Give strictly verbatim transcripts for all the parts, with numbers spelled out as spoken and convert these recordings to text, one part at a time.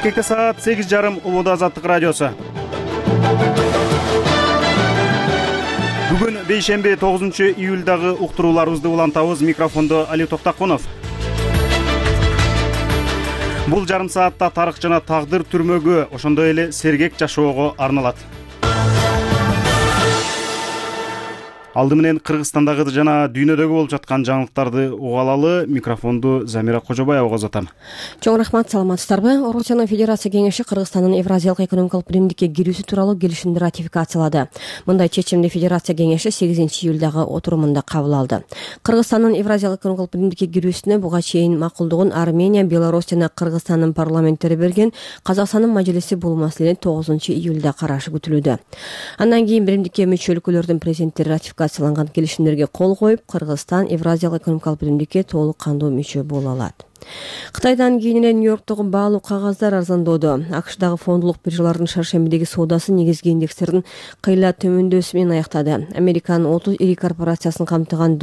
Бишкекте саат сегиз жарым Улуу Азаттык радиосу. Бүгүн бейшемби тогузунчу июлдагы уктурууларыбызды улантабыз. Микрофондо Али Токтакунов. Бул жарым саатта тарых жана тагдыр түрмөгө, ошондой эле сергек жашоого арналат. Алды менен Кыргызстандагы жана дүйнөдөгү болуп жаткан жаңылыктарды угалалы. Микрофонду Замира Кожобаева узатам. Чоң рахмат, саламатсыздарбы? Орусиянын Федерация кеңеши Кыргызстандын Евразиялык экономикалык биримдикке кирүүсү тууралуу келишимди ратификациялады. Мындай чечимди Федерация кеңеши сегизинчи июлдагы отурумунда кабыл алды. Кыргызстандын Евразиялык экономикалык биримдикке кирүүсүнө буга чейин макулдугун Армения, Беларусь жана Кыргызстандын парламенттери берген. Казакстандын мажлиси бул маселени тогузунчу июлда карашы күтүлүүдө. Андан кийин биримдикке мүчө өлкөлөрдүн президенттери ратификацияланган келишимдерге кол коюп, Кыргызстан Евразиялык экономикалык биримдикке толук кандуу мүчө боло алат. Кытайдан кийин эле Нью-Йорктогу баалуу кагаздар арзандоодо. АКШдагы фондулук биржалардын шаршембидеги соодасы негизги индекстердин кыйла төмөндөсү менен аяктады. Американын отуз ири корпорациясын камтыган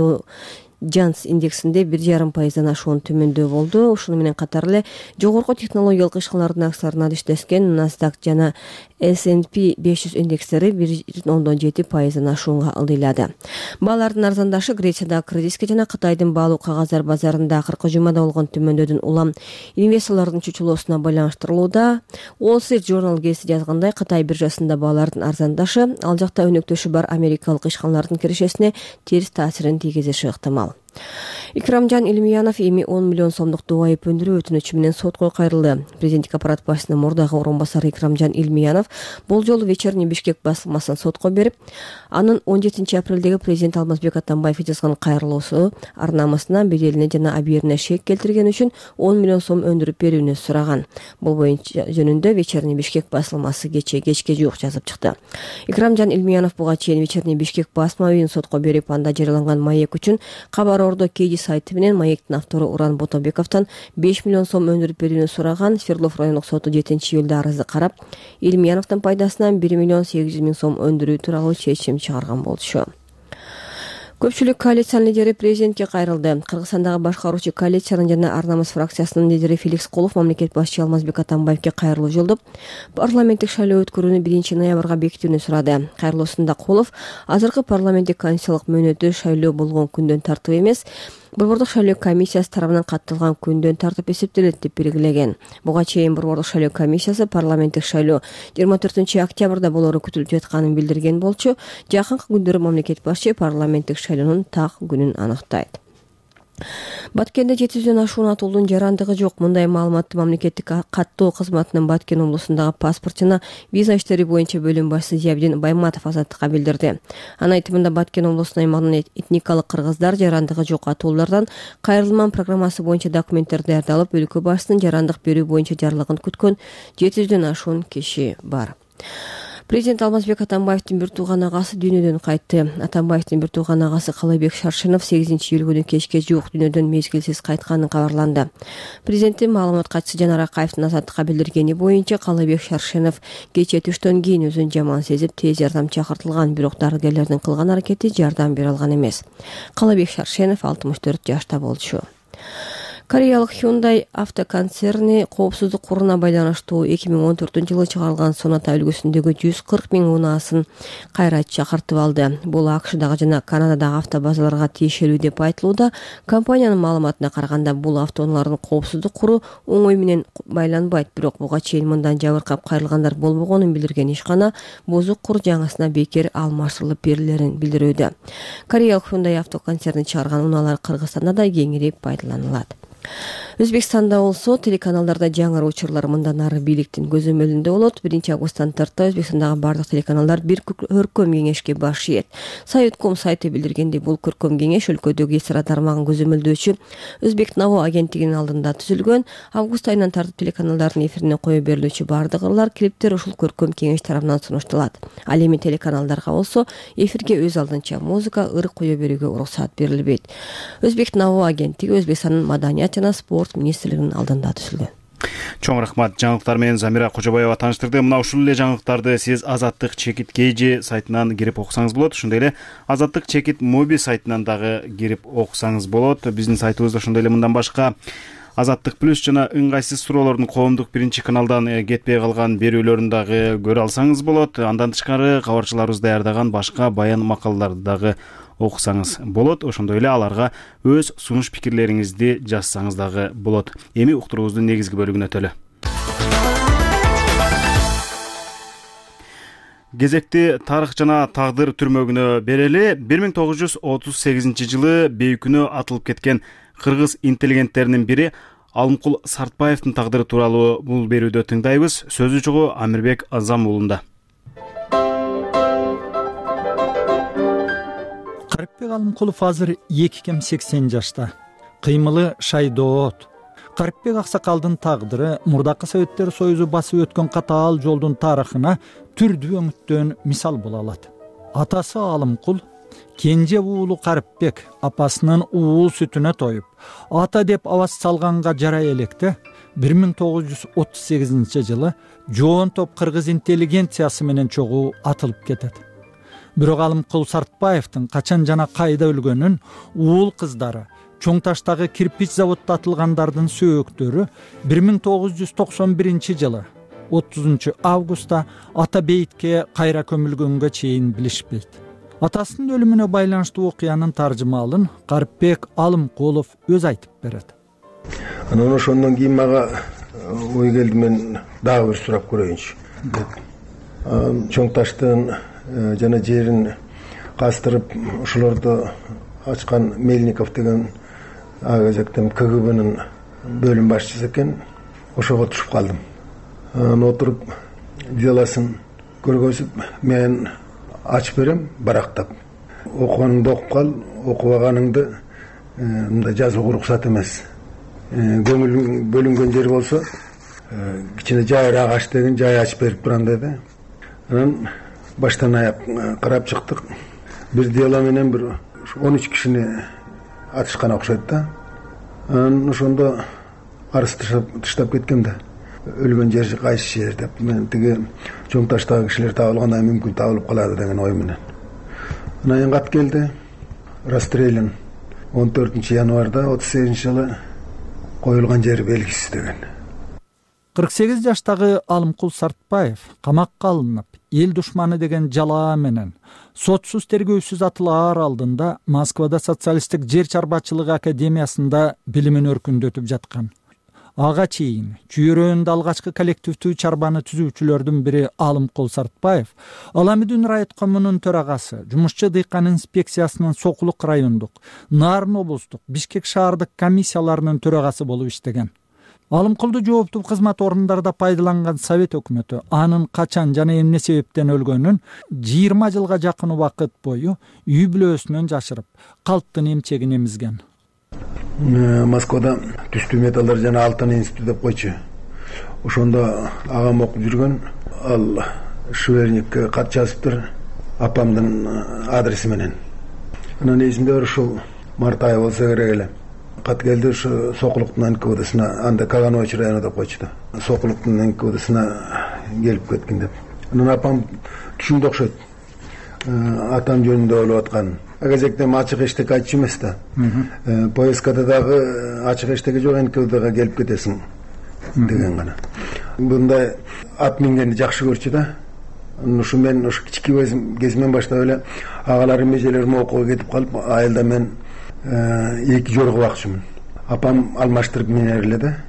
Джанс индексинде бир жарым пайыздан ашуун төмөндөө болду. Ушуну менен катар эле жогорку технологиялык ишканалардын акцияларына иштескен Nasdaq жана эс энд пи беш жүз индекстери бир ондон жети пайыздан ашуунга ылдыйлады. Баалардын арзандашы Грецияда кризиске жана Кытайдын баалуу кагаздар базарында акыркы жумада болгон төмөндөдүн улам инвесторлордун чучулоосуна байланыштырылууда. Wall Street Journal гезити жазгандай, Кытай биржасында баалардын арзандашы ал жакта өнөктөшү бар америкалык ишканалардын кирешесине терс таасирин тийгизиши ыктымал. Икрамжан Илмиянов эми он миллион сомдук доо айып өндүрүү өтүнүчү менен сотко кайрылды. Президенттик аппарат башчысынын мурдагы орун басары Икрамжан Илмиянов бул жолу Вечерний Бишкек басылмасын сотко берип, анын он жетинчи апрелдеги президент Алмазбек Атамбаев жазган кайрылуусу арнамасына беделине жана абийирине шек келтирген үчүн он миллион сом өндүрүп берүүнү сураган. Бул боюнча жөнүндө Вечерний Бишкек басылмасы кече кечке жуук жазып чыкты. Икрамжан Илмиянов буга чейин Вечерний Бишкек басма үйүн сотко берип, анда жарыяланган маек үчүн кабар Ордо Кейди сайты менен маектин автору Уран Ботобековдон беш миллион сом өндүрүп берүүнү сураган. Свердлов райондук соту жетинчи июлда арызды карап, Илмияновдун пайдасынан бир миллион сегиз жүз миң сом өндүрүү тууралуу чечим чыгарган болчу. Көпчүлүк коалициянын лидери президентке кайрылды. Кыргызстандагы башкаруучу коалициянын жана Ар-намыс фракциясынын лидери Феликс Кулов мамлекет башчысы Алмазбек Атамбаевке кайрылуу жолдоп, парламенттик шайлоо өткөрүүнү биринчи ноябрга бекитүүнү сурады. Кайрылуусунда Кулов азыркы парламенттик конституциялык мөөнөтү шайлоо болгон күндөн тартып эмес, Борбордук шайлоо комиссиясы тарабынан катталган күндөн тартып эсептелет деп белгилеген. Буга чейин Борбордук шайлоо комиссиясы парламенттик шайлоо жыйырма төртүнчү октябрда болору күтүлүп жатканын билдирген болчу. Жакынкы күндөрү мамлекет башчы парламенттик шайлоонун так күнүн аныктайт. Баткенде жети жүздөн ашуун атуулдун жарандыгы жок. Мындай маалыматты мамлекеттик каттоо кызматынын Баткен облусундагы паспорт жана виза иштери боюнча бөлүм башчысы Зиябдин Байматов Азаттыкка билдирди. Анын айтымында Баткен облусунун аймагынын этникалык кыргыздар жарандыгы жок атуулардан кайрылман программасы боюнча документтер даярдалып, өлкө башчысынын жарандык берүү боюнча жарлыгын күткөн жети жүздөн ашуун киши бар. Президент Алмазбек Атамбаевдин бир тууган агасы дүйнөдөн кайтты. Атамбаевдин бир тууган агасы Калайбек Шаршынов сегизинчи июль күнү кечке жуук дүйнөдөн мезгилсиз кайтканы кабарланды. Президенттин маалымат катчысы Жанар Акаевдин Азаттыкка билдиргени боюнча, Калайбек Шаршынов кече түштөн кийин өзүн жаман сезип, тез жардам чакыртылган, бирок дарыгерлердин кылган аракети жардам бере алган эмес. Калайбек Шаршынов алтымыш төрт жашта болчу. Кореялык Hyundai автоконцерни коопсуздук куруна байланыштуу эки миң он төртүнчү жылы чыгарылган Sonata үлгүсүндөгү жүз кырк миң унаасын кайра чакыртып алды. Бул АКШдагы жана Канададагы автобазаларга тиешелүү деп айтылууда. Компаниянын маалыматына караганда, бул автоунаалардын коопсуздук куру оңой менен байланбайт, бирок буга чейин мындан жабыркап кайрылгандар болбогонун билдирген ишкана бузук кур жаңысына бекер алмаштырылып берилерин билдирүүдө. Кореялык Hyundai автоконцерни чыгарган унаалар Кыргызстанда да кеңири пайдаланылат. Өзбекстанда болсо телеканалдарда жаңы учурлар мындан ары бийликтин көзөмөлүндө болот. биринчи августтан тарта Өзбекстандагы бардык телеканалдар бир көркөм кеңешке баш ийет. Сайытком сайты билдиргендей, бул көркөм кеңеш өлкөдөгү эстарда тармагын көзөмөлдөөчү Өзбек Наво агенттигинин алдында түзүлгөн. Август айынан тартып телеканалдардын эфирине кое берилүүчү бардык ырлар, клиптер ушул көркөм кеңеш тарабынан сунушталат. Ал эми телеканалдарга болсо эфирге өз алдынча музыка, ыр кое берүүгө уруксат берилбейт. Өзбек Наво агенттиги Өзбекстандын маданият жана спорт министрлигинин алдында түзүлгөн. Чоң рахмат. Жаңылыктар менен Замира Кожобаева тааныштырды. Мына ушул эле жаңылыктарды сиз Азаттык чекит кж сайтынан кирип окусаңыз болот. Ошондой эле Азаттык чекит моби сайтынан дагы кирип окусаңыз болот. Биздин сайтыбызда ошондой эле мындан башка Азаттык плюс жана ыңгайсыз суроолордун коомдук биринчи каналдан кетпей калган берүүлөрүн дагы көрө алсаңыз болот. Андан тышкары кабарчыларыбыз даярдаган башка баян макалаларды дагы окусаңыз болот. Ошондой эле аларга өз сунуш пикирлериңизди жазсаңыз дагы болот. Эми уктуруубуздун негизги бөлүгүнө өтөлү. Кезекти тарых жана тагдыр түрмөгүнө берели. бир миң тогуз жүз отуз сегизинчи жылы бейкүнөө атылып кеткен кыргыз интеллигенттеринин бири Алымкул Сартбаевдин тагдыры тууралуу бул берүүдө тыңдайбыз. Сөзү жогу Амирбек Азам уулунда. Карипбек Алымкулов азыр эки кем сексен жашта. Кыймылы шайдоот. Карипбек аксакалдын тагдыры мурдакы Советтер Союзу басып өткөн катаал жолдун тарыхына түрдүү өңүттөн мисал боло алат. Атасы Алымкул кенже уулу Карипбек апасынын уул сүтүнө тоюп, ата деп абас салганга жарай электе бир миң тогуз жүз отуз сегизинчи жылы жоон топ кыргыз интеллигенциясы менен чогуу атылып кетет. Бирок Алымкул Сартбаевдин качан жана кайда өлгөнүн уул кыздары, Чоң Таштагы кирпич заводдо атылгандардын сөөктөрү бир миң тогуз жүз токсон биринчи жылы отузунчу августта ата бейитке кайра көмүлгөнгө чейин билишпейт. Атасынын өлүмүнө байланыштуу окуянын таржымалын Карипбек Алымкулов өз айтып берет. Анан ошондон кийин мага ой келди, мен дагы бир сурап көрөйүнчү деп. Чоң Таштын жана жерин кастырып ошолорду ачкан Мельников деген ага кезектен ка гэ бэнин бөлүм башчысы экен. Ошого түшүп калдым. Анан отуруп делосын көргөзүп, мен ачып берем барактап. Окуганыңды окуп кал, окубаганыңды мындай жазууга уруксат эмес. Көңүл бөлүнгөн жер болсо кичине жайыраак ач деген жай ачып берип турам деди. Анан баштан аяк карап чыктык. Бир дело менен бир он үч кишини атышкан окшойт да. Анан ошондо арыз тыштап кеткем да. Өлгөн жер кайсы жер деп, мен тиги Чоң Таштагы кишилер табылганда мүмкүн табылып калады деген ой менен. Анан кат келди. Расстрелян он төртүнчү январда отуз сегизинчи жылы коюлган жери белгисиз деген. кырк сегиз жаштагы Алымкул Сартбаев камакка алынып, эл душманы деген жалаа менен сотсуз тергөөсүз атылаар алдында Москвада социалисттик жер чарбачылыгы академиясында билимин өркүндөтүп жаткан. Ага чейин чүйрөөнүндө алгачкы коллективдүү чарбаны түзүүчүлөрдүн бири Алымкул Сартбаев Аламүдүн райкомунун төрагасы, жумушчу дыйкан инспекциясынын Сокулук райондук, Нарын облустук, Бишкек шаардык комиссияларынын төрагасы болуп иштеген. Алымкулду жооптуу кызмат орундарда пайдаланган Совет өкмөтү анын качан жана эмне себептен өлгөнүн жыйырма жылга жакын убакыт бою үй бүлөсүнөн жашырып, калктын эмчегин эмизген. Москвада түстүү металлдар жана алтын институту деп койчу. Ошондо агам окуп жүргөн, ал шверникке кат жазыптыр апамдын адреси менен. Анан эсимде бар, ушул март айы болсо керек эле. Кат келди, ушу Сокулуктун эн ка вэ дэсине, анда Каганович району деп койчу да. Сокулуктун эн ка вэ дэсине келип кеткен деп. Анан апам түшүндө окшойт. Атам жөнүндө ойлоп аткан. Ага кезектен ачык эчтеке айтчу эмес да. Поездкада дагы ачык эчтеке жок, эн ка вэ дэге келип кетесиң деген гана. Мындай ат мингенди жакшы көрчү да. Ушу мен ушу кички кезимен баштап эле агаларым эжелерим окууга кетип калып, айылда мен эки жорго бакчумун. Апам алмаштырып минер эле да.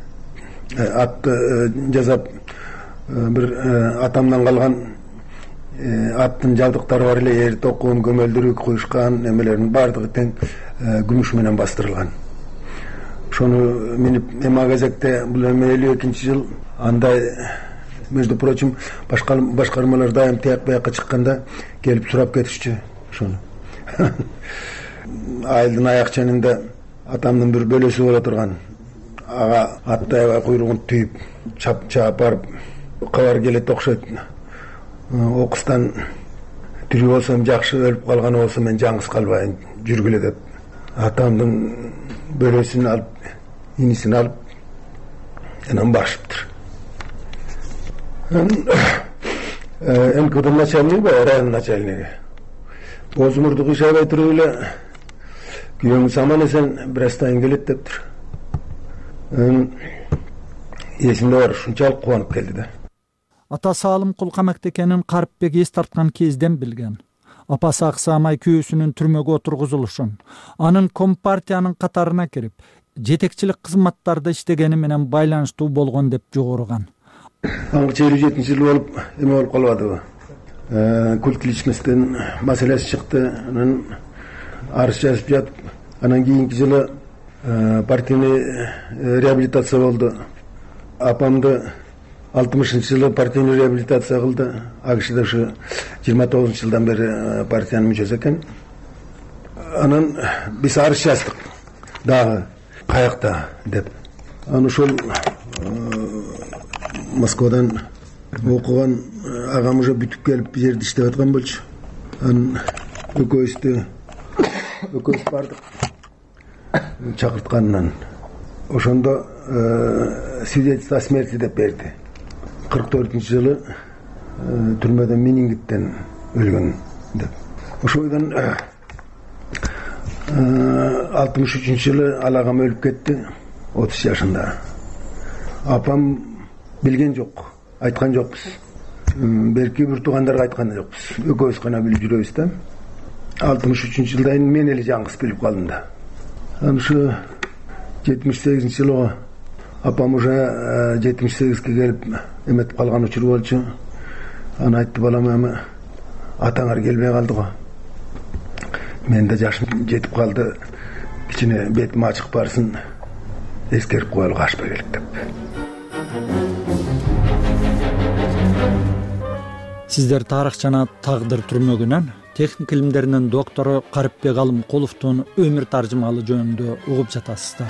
Атты жасап бир атамдан калган аттын жабдыктары бар эле, эр токун, көмөлдүрү, куйушкан эмелердин баардыгы тең күмүш менен бастырылган. Ошону минип, эми ага кезекте бул эми элүү экинчи жыл андай, между прочим, башкармалар дайым тияк бияка чыкканда келип сурап кетишчү ошону. Айылдын аяк ченинде атамдын бир бөлөсү боло турган. Ага атты аябай куйругун түйүп, чап-чап барып кабар келет окшойт. Окустан тирүү болсом жакшы, өлүп калганы болсо мен жаңгыз калбайын, жүргүлө деп. Атамдын бөлөсүн алып, инисин алып, анан барышыптыр. эн ка вэ дын начальниги, район начальниги. Бозумурду кыйшабай туруп эле, күйөөңүз аман эсен бир астайын келет дептир. эсимде бар, ушунчалык кубанып келди да. Атасы Алымкул камакта экенин Карипбек эс тарткан кезден билген. Апасы аксамай күйөөсүнүн түрмөгө отургузулушун, анын Компартиянын катарына кирип, жетекчилик кызматтарда иштегени менен байланыштуу болгон деп жогорган. Аңгыча элүү жетинчи жыл болуп эме болуп калбадыбы? Культ личносттен маселеси чыкты, анан арыз жазып жатып, анан кийинки жылы партийный реабилитация болду. Апамды алтымышынчы жылы партийный реабилитация кылды. Акшда ушу жыйырма тогузунчу жылдан бери партиянын мүчөсү экен. Анан биз арыз жаздык дагы каякта деп. Аны ошол Москвадан окуган агам уже бүтүп келип бир жерде иштеп аткан болчу. Анан экөөбүздү экөөбүз бардык чакыртканынан. Ошондо свидетельство о смерти деп берди. кырк төртүнчү жылы түрмөдө менингиттен өлгөн деп. Ошойдон алтымыш үчүнчү жылы ал агам өлүп кетти, отуз жашында. Апам билген жок, айткан жокпуз. Берки бир туугандарга айткан жокпуз. Экөөбүз гана билип жүрөбүз да. алтымыш үчүнчү жылдан кийин мен эле жаңгыз билип калдым да. Анан ушу жетимиш сегизинчи жылы апам уже жетимиш сегизге келип эметип калган учур болчу. Аны айтты, балам, эми атаңар келбей калды го. Мен да жашым жетип калды. Кичине бетим ачык барсын, эскерип коелу качпай келик деп. Сиздер тарых жана тагдыр түрмөгүнөн техник илимдеринин доктору Карипбек Алымкуловдун өмүр таржымалы жөнүндө угуп жатасыздар.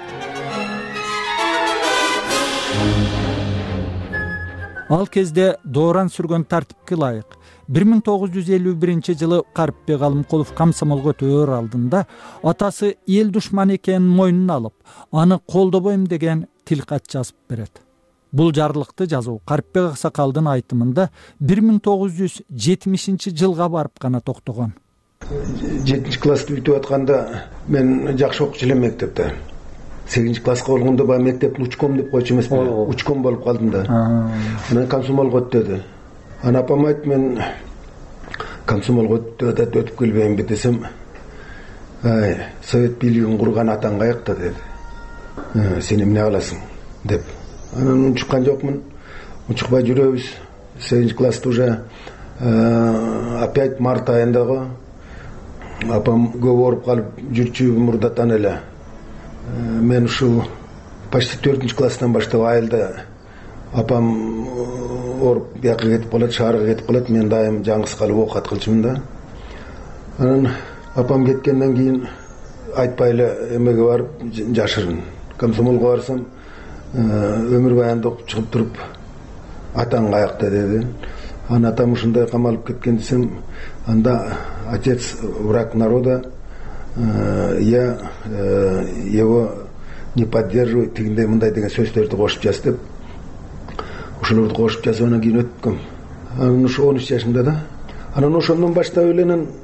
Ал кезде дооран сүргөн тартипке ылайык бир миң тогуз жүз элүү биринчи жылы Карипбек Алымкулов комсомолго өтөөр алдында атасы эл душманы экенин мойнуна алып, аны колдобойм деген тилкат жазып берет. Бул жарлыкты жазуу Карипбек аксакалдын айтымында бир миң тогуз жүз жетимишинчи жылга барып гана токтогон. жетинчи класста бүтүп атканда мен жакшы окуучу элем мектепте. сегизинчи класска болгондо баягы мектептин учком деп койчу эмеспи? Учком болуп калдым да. Анан комсомолго өт деди. Анан апам айтты, мен комсомолго өтүп өтүп келбеймби десем, ай, совет бийлигин курган атаң каякта деди. Сен эмне кыласың деп. Анан унчуккан жокмун. Унчукпай жүрөбүз. сегизинчи класста уже опять март айындагы апам көп ооруп калып жүрчү мурдатан эле. Мен ушул почти төртүнчү класстан баштап айылда апам ооруп бияка кетип калат, шаарга кетип калат, мен дайым жаңгыз калып оокат кылчумун да. Анан апам кеткенден кийин айтпай эле эмеге барып жашырын. Комсомолго барсам, өмүр баянды окуп чыгып туруп, атаң каякта деди. Анан атам ушундай камалып кеткен десем, анда отец враг народа, я его не поддерживаю, тигиндей мындай деген сөздөрдү кошуп жаз деп. Ошолорду кошуп жазгандан кийин өттүм. Анан ушу он үч жашымда да. Анан ошондон баштап эле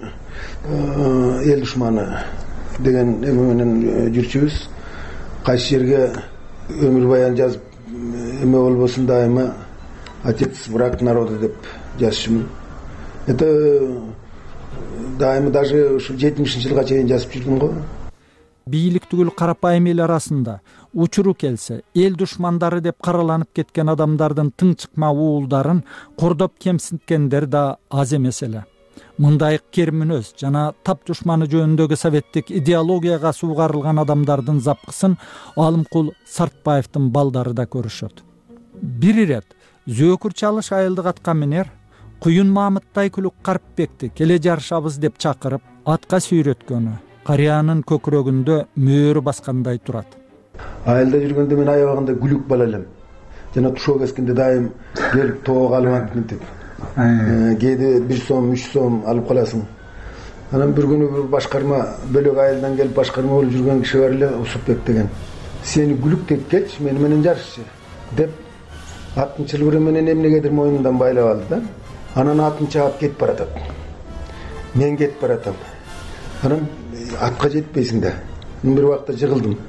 эл душманы деген эме менен жүрчүбүз. Кайсы жерге өмүр баян жазып эме болбосун, дайыма отец враг народа деп жазчумун. Это дайыма даже ушу жетимишинчи жылга чейин жазып жүрдүм го. Бийлик түгүл карапайым эл арасында учуру келсе эл душмандары деп караланып кеткен адамдардын тың чыкма уулдарын кордоп кемсинткендер да аз эмес эле. Мындай кермүнөз жана тап душманы жөнүндөгү советтик идеологияга суугарылган адамдардын запкысын Алымкул Сартбаевдин балдары да көрүшөт. Бир ирет Зөөкүр чалыш айылдык атка минер Куюн Мамыттай күлүк Карипбекти келе жарышабыз деп чакырып атка сүйрөткөнү карыянын көкүрөгүндө мөөрү баскандай турат. Айылда жүргөндө мен аябагында күлүк бала элем. Жана тушоо кескенде дайым келип тоого алып мынтип. Кээде бир сом, үч сом алып каласың. Анан бир күнү бир башкарма бөлөк айылдан келип башкарма болуп жүргөн киши бар эле, Усупбек деген. Сени күлүк деп келчи, мени менен жарышчы деп аттын чылбыры менен эмнегедир мойнундан байлап алды да. Анан атын чаап кетип баратат. Мен кетип баратам. Анан атка жетпейсиң да. Мен бир убакта жыгылдым.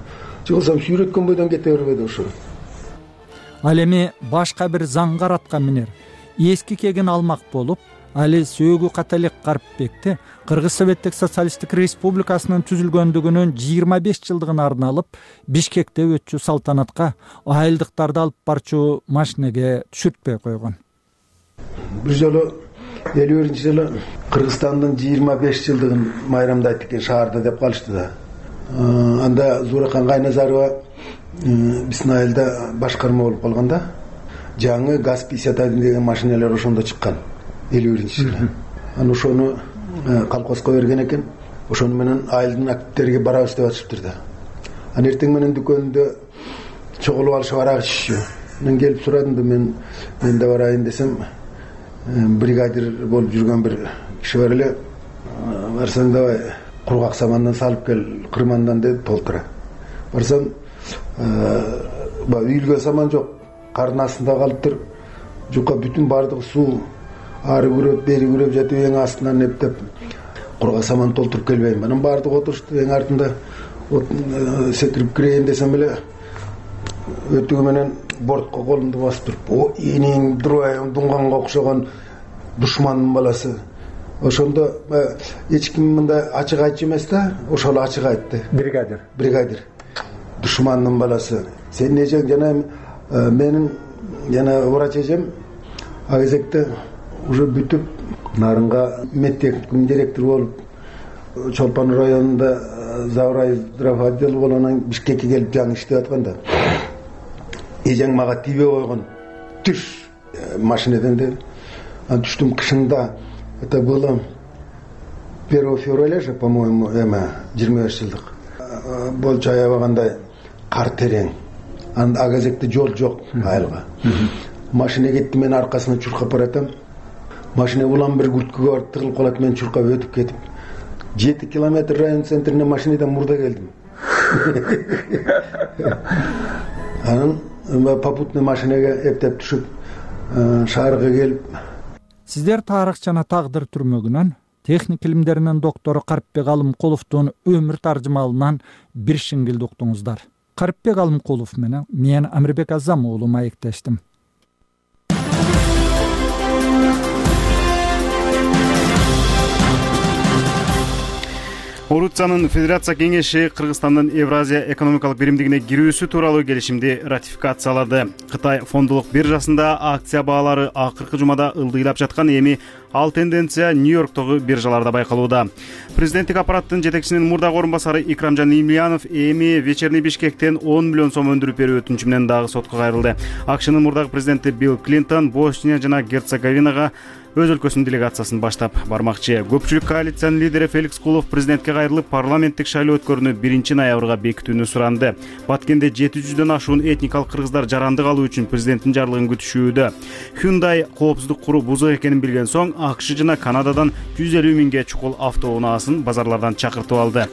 жығылсам сүйреткөн бойдон кете бербейди ошо. Ал эми башка бир заң караткан менен эски кегин алмак болуп, али сөөгү Каталек Карипбекти Кыргыз Советтик Социалисттик Республикасынын түзүлгөндүгүнүн жыйырма беш жылдыгына арналып Бишкекте өтчү салтанатка айылдыктарды алып барчу машинеге түшүртпөй койгон. Бир жолу элүү биринчи жылы Кыргызстандын жыйырма беш жылдыгын майрамдайт экен шаарда деп калышты да. Анда Зууракан Кайназарова биздин айылда башкарма болуп калганда, жаңы газ пятьдесят один деген машиналар ошондо чыккан элүү биринчи жылы. Аны ошону колхозго берген экен. Ошону менен айылдын активдерге барабыз деп атышыптыр да. Аны эртең менен дүкөнүндө чогулуп алышып арак ичишчү. Мен келип сурадым да, мен мен да барайын десем, бригадир болуп жүргөн бир киши бар эле. Барсаң давай кургак самандан салып кел, кырмандан деди, толтура. Барсам, үйүлгө саман жок, кардын астында калыптыр. Жукка бүтүн бардыгы суу, ары күрөп, бери күрөп жатып, эң астынан нептеп, кургак саман толтуруп келбейм. Анан бардыгы отурушту, эң артында секирип кирейин десем эле, өтүгү менен бортко колумду басып туруп, о иниң дурбай дуңганга окшогон душмандын баласы. Ошондо эч ким мындай ачык айтчу эмес да, ошол ачык айтты. Бригадир. Бригадир. Душмандын баласы. Сенин эжең жана менин жана врач эжем а кезекте уже бүтүп нарынга медтехникум директор болуп, Чолпан районунда Заврай здрав отдел болгондон Бишкекке келип жаңы иштеп атканда, эжең мага тийбей койгон. Түш машинеден деп. Ан түштүм кышында. Это было первого февраля же, по-моему, эме жыйырма беш жылдык. Болчу аябагандай кар терең. Анда агазекте жол жок айылга. Машина кетти, мен аркасына чуркап баратам. Машина улам бир күрткөгө барып тыгылып калат, мен чуркап өтүп кетип. жети километр район центрине машинадан мурда келдим. Анан попутный машинага эптеп түшүп, шаарга келип. Сиздер тарых жана тагдыр түрмөгүнөн техник илимдеринин доктору Карипбек Алымкуловдун өмүр таржымалынан бир шиңгилди уктуңуздар. Карипбек Алымкулов менен мен Амирбек Азам уулу маектештим. Орусиянын Федерация кеңеши Кыргызстандын Евразия экономикалык биримдигине кирүүсү тууралуу келишимди ратификациялады. Кытай фондулук биржасында акция баалары акыркы жумада ылдыйлап жаткан, эми ал тенденция Нью-Йорктогу биржаларда байкалууда. Президенттик аппараттын жетекчисинин мурдагы орун басары Икрамжан Имлянов эми вечерний Бишкектен он миллион сом өндүрүп берүү өтүнүчү менен дагы сотко кайрылды. АКШнын мурдагы президенти Билл Клинтон Босния жана Герцеговинага өз өлкөсүнүн делегациясын баштап бармакчы. Көпчүлүк коалициянын лидери Феликс Кулов президентке кайрылып, парламенттик шайлоо өткөрүүнү биринчи ноябрга бекитүүнү суранды. Баткенде жети жүздөн ашуун этникалык кыргыздар жарандык алуу үчүн президенттин жарлыгын күтүшүүдө. Hyundai коопсуздук куруу бузук экенин билген соң, АКШ жана Канададан жүз элүү миңге чукул автоунаасын базарлардан чакыртып алды.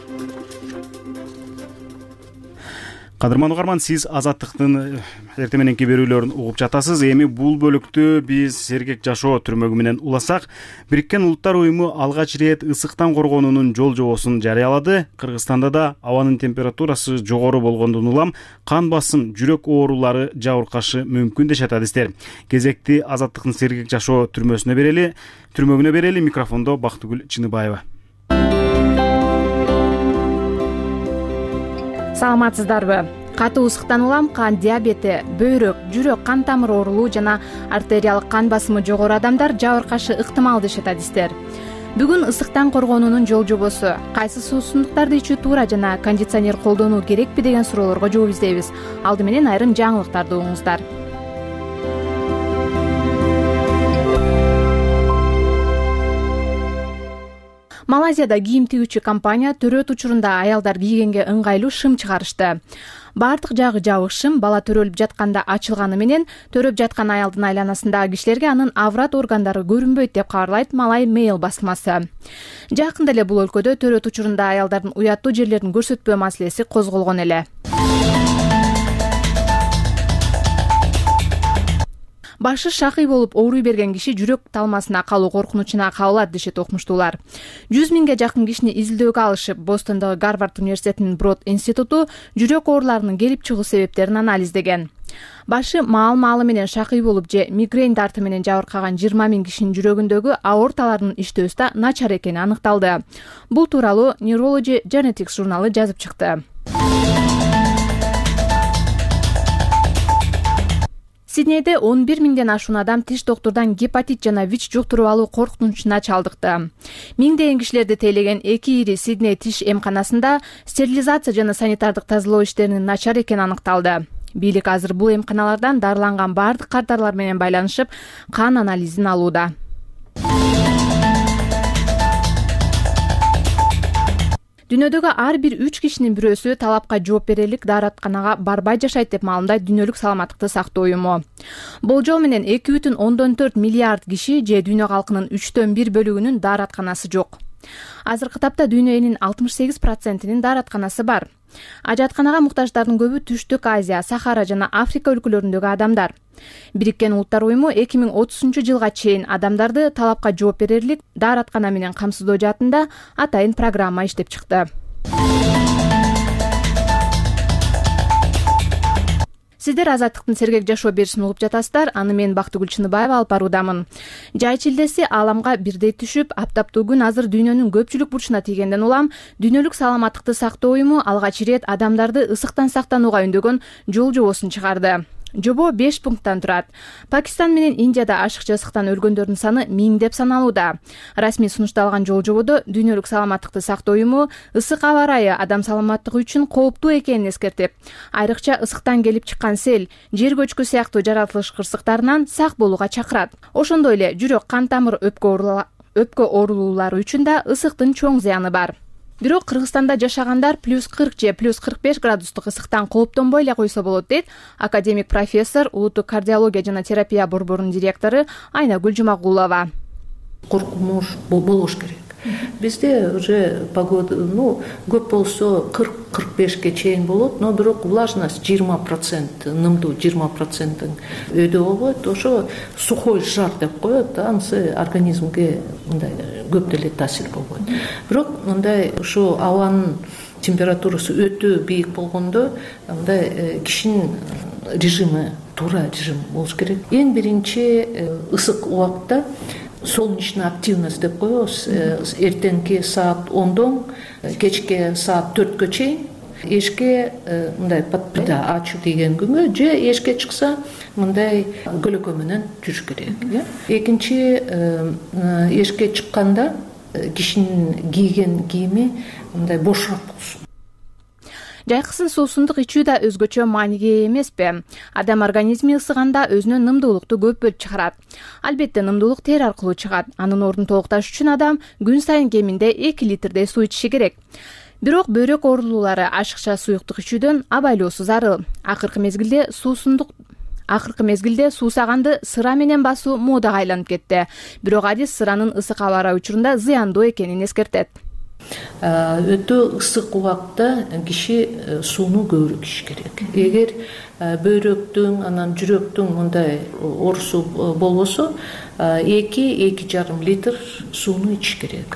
Кадырман угарман, сиз Азаттыктын эртең мененки берүүлөрүн угуп жатасыз. Эми бул бөлүктү биз сергек жашоо түрмөгү менен уласак. Бириккен Улуттар уюму алгач ирет ысыктан коргоонунун жол жобосун жарыялады. Кыргызстанда да абанын температурасы жогору болгондон улам кан басым, жүрөк оорулары жабыркашы мүмкүн дешет адистер. Кезекти Азаттыктын сергек жашоо түрмөсүнө берели, түрмөгүнө берели. Микрофондо Бактыгүл Чыныбаева. Саламатсыздарбы? Катуу ысыктан улам кан диабети, бөйрөк, жүрөк кан тамыр оорулуу жана артериялык кан басымы жогору адамдар жабыркашы ыктымал дешет адистер. Бүгүн ысыктан коргоонунун жол жобосу, кайсы суусундуктарды ичүү туура жана кондиционер колдонуу керекпи деген суроолорго жооп издейбиз. Алды менен айрым жаңылыктарды угуңуздар. Малайзияда кийим тигүүчү компания төрөт учурунда аялдар кийгенге ыңгайлуу шым чыгарышты. Бардык жагы жабык шым бала төрөлүп жатканда ачылганы менен төрөп жаткан аялдын айланасындагы кишилерге анын аврат органдары көрүнбөйт деп кабарлайт Малай Mail басмасы. Жакында эле бул өлкөдө төрөт учурунда аялдардын уяттуу жерлерин көрсөтпөө маселеси козголгон эле. башы шакый болуп ооруй берген киши жүрөк талмасына калуу коркунучуна кабылат дешет окумуштуулар. жүз миңге жакын кишини изилдөөгө алышып, Бостондогу Гарвард университетинин Брод институту жүрөк ооруларынын келип чыгуу себептерин анализдеген. Башы маал-маалы менен шакый болуп же мигрень дарты менен жабыркаган жыйырма миң кишинин жүрөгүндөгү аорталарынын иштөөсү да начар экени аныкталды. Бул тууралуу Neurology Genetics журналы жазып чыкты. Сиднейде он бир миңден ашуун адам тиш доктурдан гепатит жана ВИЧ жуктуруп алуу коркунучуна чалдыкты. Миңдеген кишилерди тейлеген эки ири Сидней тиш эмканасында стерилизация жана санитардык тазалоо иштеринин начар экени аныкталды. Бийлик азыр бул эмканалардан дарыланган бардык кардарлар менен байланышып, кан анализин алууда. Дүйнөдөгү ар бир үч кишинин бирөөсү талапка жооп берерлик дааратканага барбай жашайт деп маалымдайт Дүйнөлүк саламаттыкты сактоо уюму. Болжол менен эки бүтүн ондон төрт миллиард киши же дүйнө калкынын үчтөн бир бөлүгүнүн дааратканасы жок. Азыркы тапта дүйнө элинин алтымыш сегиз процентинин дааратканасы бар. Ажатканага муктаждардын көбү Түштүк Азия, Сахара жана Африка өлкөлөрүндөгү адамдар. Бириккен Улуттар уюму эки миң отузунчу жылга чейин адамдарды талапка жооп берерлик даараткана менен камсыздоо жаатында атайын программа иштеп чыкты. Сиздер Азаттыктын Сергек жашоо берүүсүн угуп жатасыздар. Аны мен Бактыгүл Чыныбаева алып баруудамын. Жай чилдеси ааламга бирдей түшүп, аптаптуу күн азыр дүйнөнүн көпчүлүк бурчуна тийгенден улам Дүйнөлүк саламаттыкты сактоо уюму алгач ирет адамдарды ысыктан сактанууга үндөгөн жол жобосун чыгарды. Жобо беш пункттан турат. Пакистан менен Индияда ашыкча ысыктан өлгөндөрдүн саны миң деп саналууда. Расмий сунушталган жол жободо Дүйнөлүк саламаттыкты сактоо уюму ысык аба ырайы адам саламаттыгы үчүн кооптуу экенин эскертип, айрыкча ысыктан келип чыккан сел, жер көчкү сыяктуу жаратылыш кырсыктарынан сак болууга чакырат. Ошондой эле жүрөк, кан тамыр, өпкө оорулуулары үчүн да ысыктын чоң зыяны бар. Бирок Кыргызстанда жашагандар плюс кырк же плюс кырк беш градустук ысыктан кооптонбой эле койсо болот дейт академик профессор, Улуттук кардиология жана терапия борборунун директору Айнагүл Жумагулова. Коркунуч болуш керек. Бизде уже погода, ну, көп болсо кырк кырк бешке чейин болот, но бирок влажность жыйырма процент, нымдуу жыйырма проценттин өйдө болот. Ошо сухой жар деп коет, анысы организмге мындай көп деле таасир болбойт. Бирок мындай ошо абанын температурасы өтө бийик болгондо мындай кишинин режими, туура режим болуш керек. Эң биринчи ысык убакта солнечная активность деп коебуз. Эртеңки саат ондон кечке саат төрткө чейин эшикке мындай подпида ачуу деген күнгө же эшикке чыкса мындай көлөкө менен жүрүш керек. Экинчи, эшикке чыкканда кишинин кийген кийими мындай бошураак болсун. Жайкысын суусундук ичүү да өзгөчө мааниге ээ эмеспи? Адам организми ысыганда өзүнө нымдуулукту көп бөлүп чыгарат. Албетте нымдуулук тер аркылуу чыгат. Анын ордун толукташ үчүн адам күн сайын кеминде эки литрдей суу ичиши керек. Бирок бөйрөк оорулуулары ашыкча суюктук ичүүдөн абайлоосу зарыл. Акыркы мезгилде суусундук Акыркы мезгилде суусаганды сыра менен басуу модага айланып кетти. Бирок адис сыранын ысык аба ырайы учурунда зыяндуу экенин эскертет. Өтө ысык убакта киши сууну көбүрөөк ичиш керек. Эгер бөйрөктүн, анан жүрөктүн мындай оорусу болбосо, эки эки жарым литр сууну ичиш керек.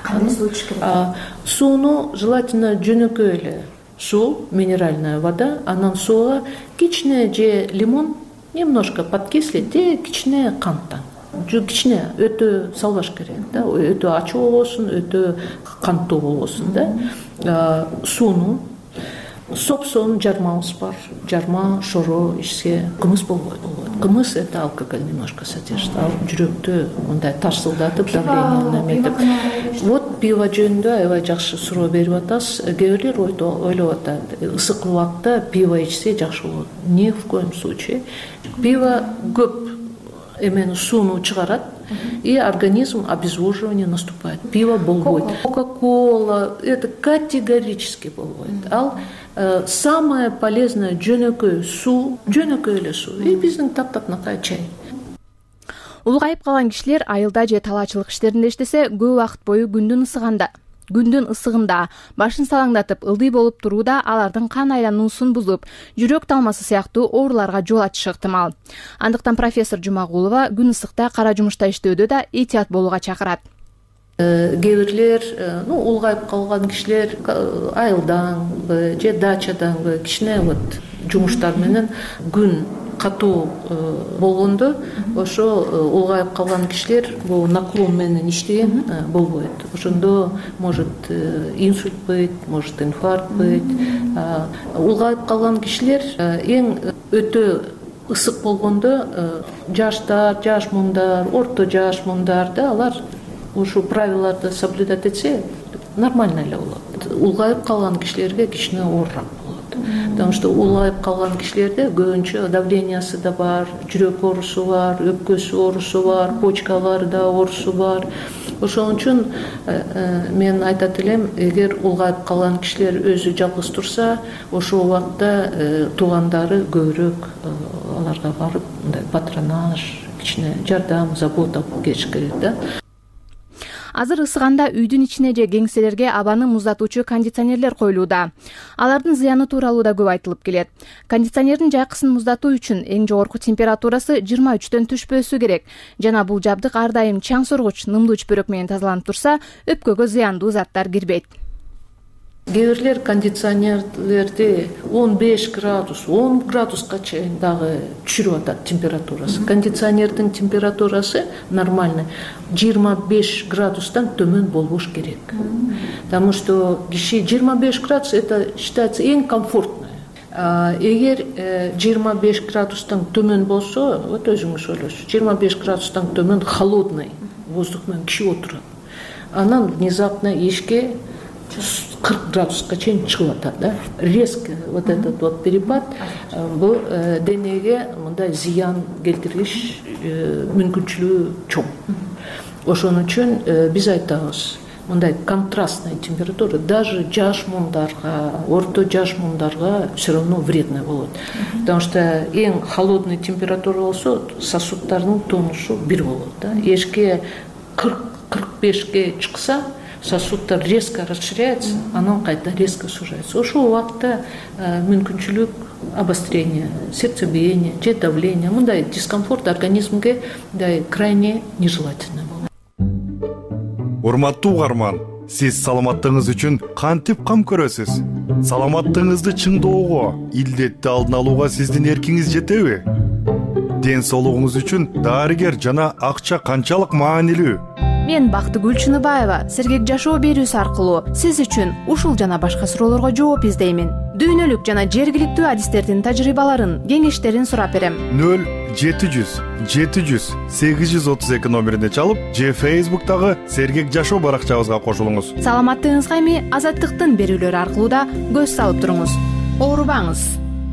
Сууну желательно жөнөкөй эле суу, минеральная вода, анан сууга кичине же лимон, немножко подкислить, же кичине канттан. Кичине өтө салбаш керек да, өтө ачуу болбосун, өтө канттуу болбосун да. Сууну сопсон жармабыз бар, жарма, шоро ичсе кымыз болбойт. Кымыз это алкоголь немножко содержит, ал жүрөктү мындай тарсылдатып, давлениени неметип. Вот пиво жөнүндө аябай жакшы суроо берип атасыз. Кээ бирлер ойлоп атат, ысык убакта пиво ичсе жакшы болот. Ни в коем случае. Пиво көп эмени сууну чыгарат, и организм обезвоживание наступает. Пиво болбойт. Кока-кола это категорически болбойт. Ал э, самое полезное жөнөкөй суу, жөнөкөй эле суу. И биздин таптапнакай чай. Улгайып калган кишилер айылда же талаачылык иштеринде иштесе, көп убакыт бою күндүн ысыганда күндүн ысыгында башын салаңдатып ылдый болуп туруу да алардын кан айлануусун бузуп, жүрөк талмасы сыяктуу ооруларга жол ачышы ыктымал. Андыктан профессор Жумагулова күн ысыкта кара жумушта иштөөдө да этият болууга чакырат. Кээ бирлер, ну, улгайып калган кишилер айылданбы же дачаданбы кичине вот жумуштар менен күн катуу болгондо ошо улгайып калган кишилер бул наклон менен иштеген болбойт. Ошондо может инсульт быть, может инфаркт быть. Улгайып калган кишилер эң өтө ысык болгондо жаштар, жаш муңдар, орто жаш муңдар да алар ушу правиларды соблюдать этсе нормально эле болот. Улгайып калган кишилерге кичине оорураак болот. Потому что улгайып калган кишилерде көбүнчө давлениясы да бар, жүрөк оорусу бар, өпкөсү оорусу бар, почкаларда оорусу бар. Ошон үчүн мен айтат элем, эгер улгайып калган кишилер өзү жалгыз турса, ошол убакта туугандары көбүрөөк аларга барып, мындай патронаж, кичине жардам, забота кетиш керек да. Азыр ысыганда үйдүн ичине же кеңселерге абаны муздатуучу кондиционерлер коюлууда. Алардын зыяны тууралуу да көп айтылып келет. Кондиционердин жайкысын муздатуу үчүн эң жогорку температурасы жыйырма үчтөн түшпөсү керек. Жана бул жабдык ар дайым чаң соргуч нымдуу чүпөрөк менен тазаланып турса, өпкөгө зыяндуу заттар кирбейт. Кээ бирлер кондиционерлерди он беш градус, он градуска чейин дагы түшүрүп атат температурасы. Кондиционердин температурасы нормальный жыйырма беш градустан төмөн болбош керек. Потому что киши жыйырма беш градус это считается эң комфортный. Эгер жыйырма беш градустан төмөн болсо, вот өзүңүз ойлойсуз, жыйырма беш градустан төмөн холодный воздух менен киши отурат. Анан внезапно эшикке кырк градуска чейин чыгып атат да. Резко вот этот вот перепад бул денеге мындай зыян келтириш мүмкүнчүлүгү чоң. Ошон үчүн биз айтабыз, мындай контрастный температура даже жаш муңдарга, орто жаш муңдарга все равно вредно болот. Потому что эң холодный температура болсо сосудтардын тонушу бир болот да. Эшикке кырк кырк бешке чыкса, сосудтар резко расширяется, анан кайта резко сужается. Ошол убакта мүмкүнчүлүк обострения, сердцебиения, же давления, мындай дискомфорт организмге мындай крайне нежелательно болот. Урматтуу угарман, сиз саламаттыгыңыз үчүн кантип кам көрөсүз? Саламаттыгыңызды чыңдоого, илдетти алдын алууга сиздин эркиңиз жетеби? Ден соолугуңуз үчүн дарыгер жана акча канчалык маанилүү? Мен Бактыгүл Чыныбаева сергек жашоо берүүсү аркылуу сиз үчүн ушул жана башка суроолорго жооп издеймин. Дүйнөлүк жана жергиликтүү адистердин тажрыйбаларын, кеңештерин сурап берем. нөл жети жүз жети жүз сегиз жүз отуз эки номерине чалып, же Facebook'тагы Сергек жашоо баракчабызга кошулуңуз. Саламаттыгыңызга эми Азаттыктын берүүлөрү аркылуу да көз салып туруңуз. Оорубаңыз.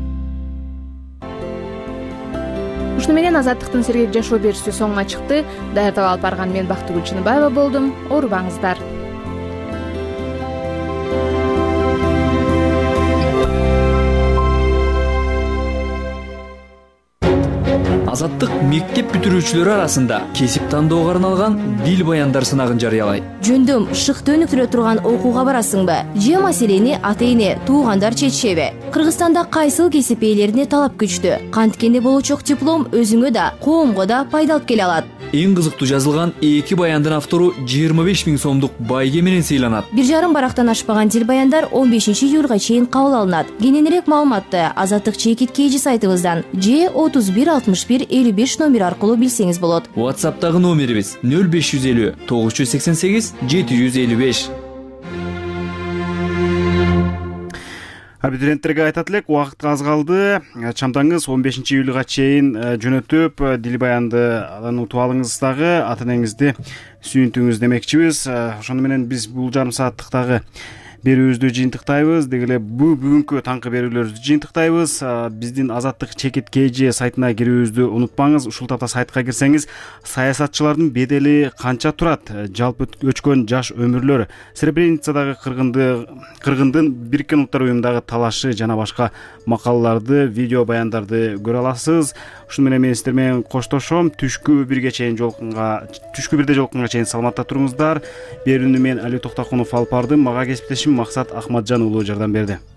Ушуну менен Азаттыктын Сергек жашоо берүүсү соңуна чыкты. Даярдап алып барган мен Бактыгүл Чыныбаева болдум. Оорубаңыздар. Азаттык мектеп бүтүрүүчүлөрү арасында кесип тандоого арналган дил баяндар сынагын жарыялайт. Жөндөм шыкты өнүктүрө турган окууга барасыңбы? Же маселени ата-эне, туугандар чечишеби? Кыргызстанда кайсыл кесип ээлерине талап күчтүү? Канткенде болучок диплом өзүңө да, коомго да пайда алып келе алат. Эң кызыктуу жазылган эки баяндын автору жыйырма беш миң сомдук байге менен сыйланат. Бир жарым барактан ашпаган дил баяндар он бешинчи июлга чейин кабыл алынат. Кененирээк маалыматты Азаттык чекит кейжи сайтыбыздан же отуз бир алтымыш бир элүү беш номер аркылуу билсеңиз болот. WhatsApp'тагы номерибиз нөл беш жүз элүү тогуз жүз сексен сегиз жети жүз элүү беш. Абитуриенттерге айтат элек, убакыт аз калды. Чамдаңыз он бешинчи июлга чейин жөнөтүп, дил баянды анан утуп алыңыз дагы, ата-энеңизди сүйүнтүңүз демекчибиз. Ошону менен биз бул жарым сааттыктагы берүүбүздү жыйынтыктайбыз. Деги эле бул бүгүнкү таңкы берүүлөрүбүздү жыйынтыктайбыз. Биздин Азаттык чекит kg сайтына кирүүбүздү унутпаңыз. Ушул тапта сайтка кирсеңиз, саясатчылардын бедели канча турат, жалпы өчкөн жаш өмүрлөр, Сребреницадагы кыргынды кыргындын Бириккен Улуттар уюмундагы талашы жана башка макалаларды, видео баяндарды көрө аласыз. Ушуну менен мен сиздер менен коштошом. Түшкү бирге чейин жолукканга, түшкү бирде жолукканга чейин саламатта туруңуздар. Берүүнү мен Али Токтокунов алып бардым. Мага кесиптешим Максат Ахматжан уулу жардам берди.